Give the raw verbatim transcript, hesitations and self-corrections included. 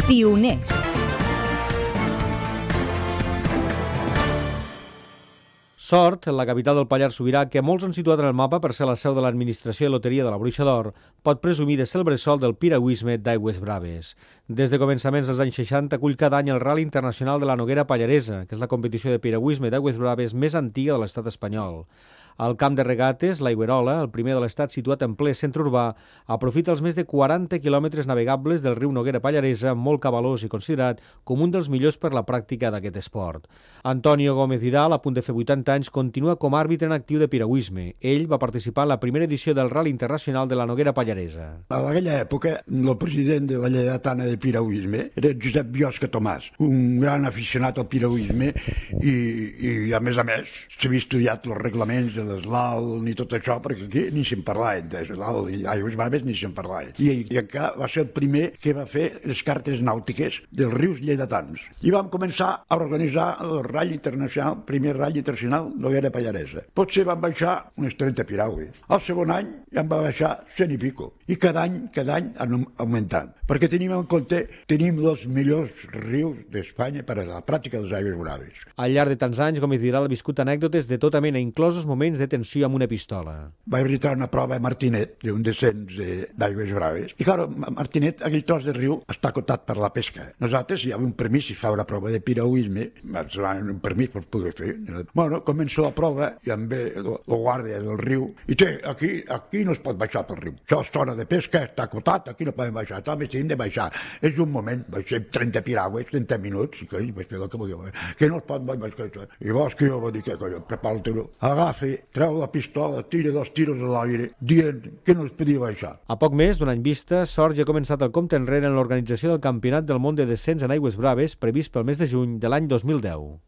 Pioners. Sort, la capital del Pallars Sobirà, que molts han situat en el mapa per ser la seu de l'Administració i Loteria de la Bruixa d'Or, pot presumir de ser el bressol del piragüisme d'Aigües Braves. Des de començaments dels anys seixanta acull cada any el Rally Internacional de la Noguera Pallaresa, que és la competició de piragüisme d'Aigües Braves més antiga de l'estat espanyol. El camp de regates, l'Aigüerola, el primer de l'estat situat en ple centre urbà, aprofita els més de quaranta quilòmetres navegables del riu Noguera Pallaresa, molt cabalós i considerat com un dels millors per la pràctica d'aquest esport. Antonio Gómez Vidal, a punt de fer vuitanta anys, continua com a àrbitre en actiu de piragüisme. Ell va participar en la primera edició del Rally Internacional de la Noguera Pallaresa. A aquella època, el president de la Lleidatana de piragüisme era Josep Biosca Tomàs, un gran aficionat al piragüisme i, i a més a més, s'havia estudiat els reglaments de l'eslalt ni tot això, perquè aquí ni se'n parlava d'eslalt i Aigües Braves ni se'n parlava. I, i encara va ser el primer que va fer les cartes nàutiques dels rius lleidatans. I vam començar a organitzar el Rally Internacional, primer Rally Internacional Noguera Pallaresa. Potser van baixar unes trenta piragües. El segon any ja en va baixar cent i pico. I cada any, cada any han augmentat. Perquè tenim en compte, tenim els millors rius d'Espanya per a la pràctica de les Aigües Braves. Al llarg de tants anys, Gómez Vidal ha viscut anècdotes de tota mena, inclosos moments de tensió amb una pistola. Vaig arbitrar una prova a Martinet, d'un descens d'Aigües Braves. I, clar, Martinet, aquell tros de riu, està acotat per la pesca. Nosaltres, si hi havia un permís, si fa una prova de piragüisme, ens donen un permís per poder fer. Bueno, començo la prova i em ve el guàrdia del riu i té, aquí, aquí no es pot baixar pel riu. Això és zona de pesca, està acotat, aquí no podem baixar. També si hem de baixar. És un moment, baixem trenta piragües, trenta minuts, i que vaig fer el que volia, que no es pot baixar. I llavors que jo vaig dir, que collons, prepara el teu, agafi, treu la pistola, tira dos tiros a l'aire, dient que no es podia baixar. A poc més d'un any vista, Sort ja ha començat el compte enrere en l'organització del Campionat del Món de Descens en Aigües Braves, previst pel mes de juny de l'any dos mil deu.